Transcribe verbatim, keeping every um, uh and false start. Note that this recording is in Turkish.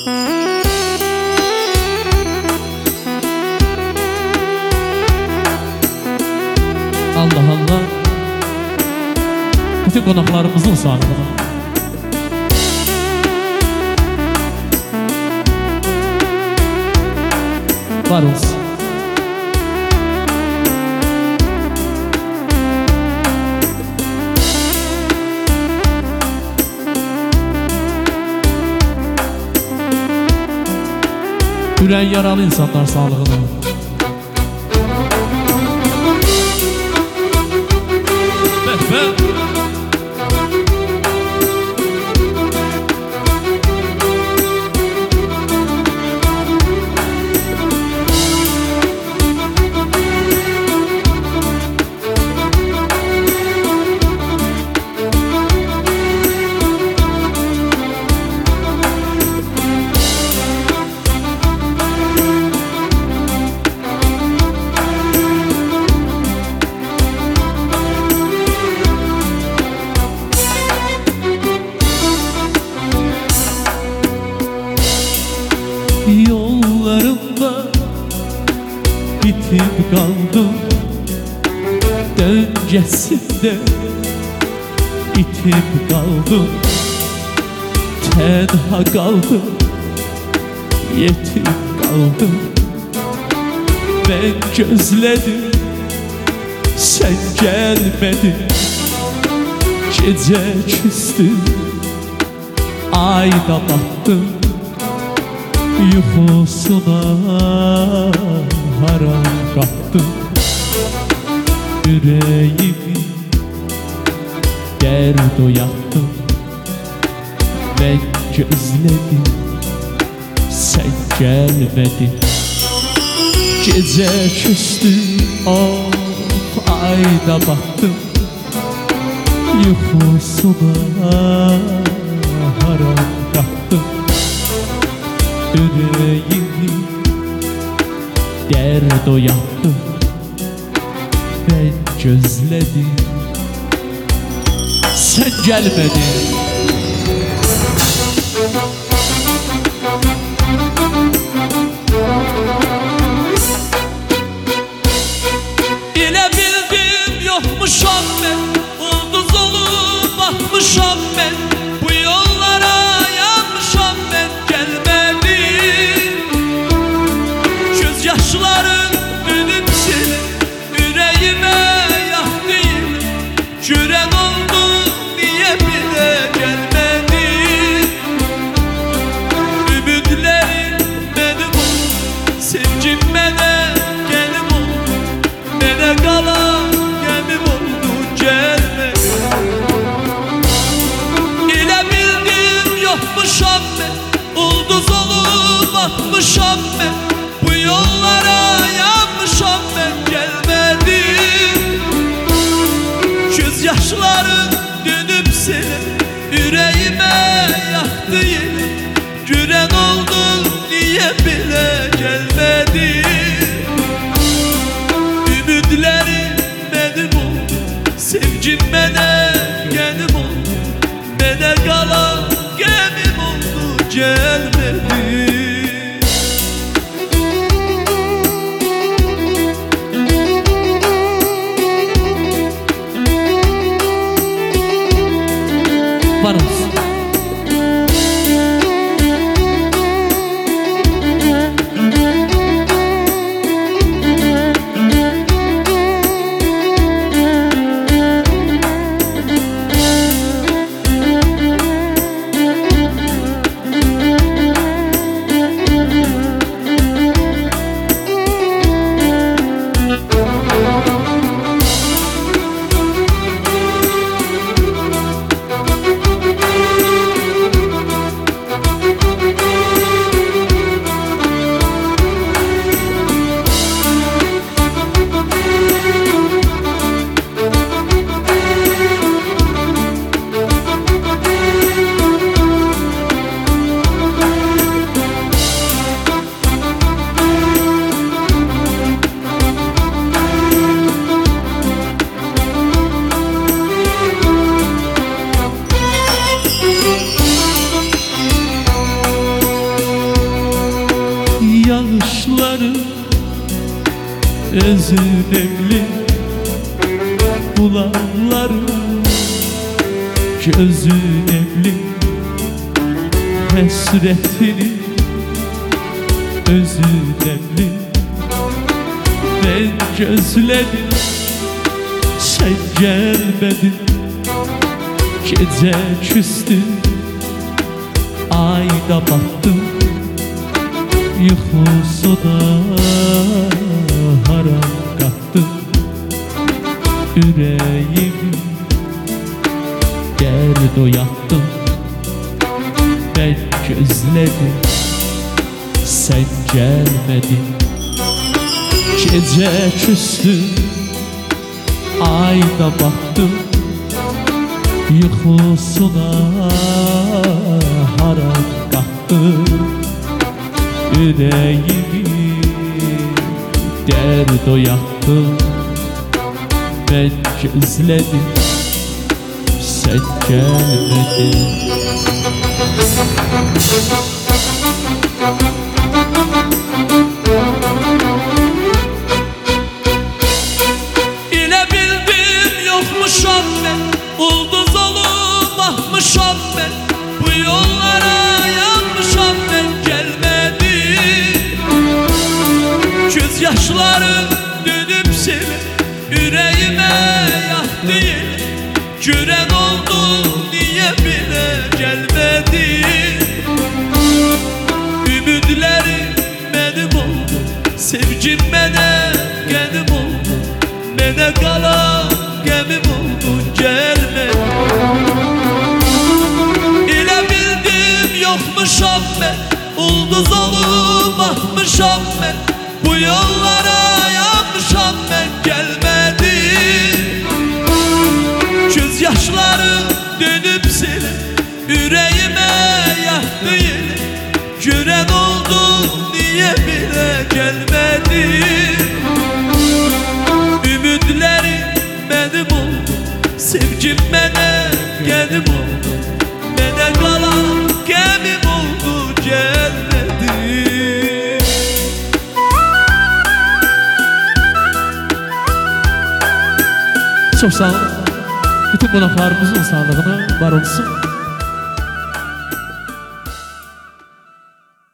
Allah Allah. Bütün konaklarımızın sağlığına. Var olsun. Yüreği yaralı insanlar sağlığına. Yollarımda bitip kaldım, öncesinde itip kaldım, tenha kaldım, yetim kaldım. Ben gözledim, sen gelmedin. Gece küstüm, ayda battım, yuhusuna haram kattım. Yüreğimi derd uyattım. Ben gözledim, sen gelmedin. Gece küstüm, of ayda battım, yuhusuna haram kattım. Yüreğimi derd uyattım. Ben gözledim, sen gelmedin. Bilebildim yokmuşam ben, ulduz olup bakmışam ben. Bu yollara yanmışam ben, gelmedim. Göz yaşların gülüp silip yüreğime yaktın. Cüren oldu niye bile gelmedin. Ümitlerim benim oldu, sevgim bana gelip oldu. Bana kalan gemim oldu, gelmedi. Bilebildim yokmuşam ben, ulduz olup bakmışam ben. Bu yollara yanmışam ben, gelmedim. Göz yaşların dönüp silip yüreğime yaktı yine. Güren oldun niye bile gelmedin. Ümitlerim benim oldu, sevgim bana gelip oldu. Bana kalan gemim oldu, gelmedi. Var olsun. yaşları özün evli bulanları gözün evli hasretini özün evli ben gözledim sen gelmedin gece küstü ayda battım yuxusuna haram kattım yüreğimi dert oyattım ben gözledim sen gelmedin gece küstü ayda baktım yuxusuna haram kattım yüreğimi dert oyattım ben gözledim sen gelmedin. İle bildim yokmuşam ben, ulduz olup ahmışam ben, bu yollara yanmışam ben gelmedim. Göz yaşları dönüp seni yüreğime yaktı yine, gören oldu niye bile gelmedi. Ümitlerim benim oldu, sevgim bana genim oldu, bana kalan gemim oldu gelmedi. İle bildim yokmuşam ben, ulduz olup ahmışam ben, bu yollara yanmışam ben gelmedim. Göz yaşları dönüp seni yüreğime yaktı yine, gören oldu niye bile gelmedi. Ümitlerim benim oldu, sevgim bana genim oldu, bana kalan gemim oldu gelmedi. Çok sağ olun. Bütün konaklarımızın sağlığına var olsun.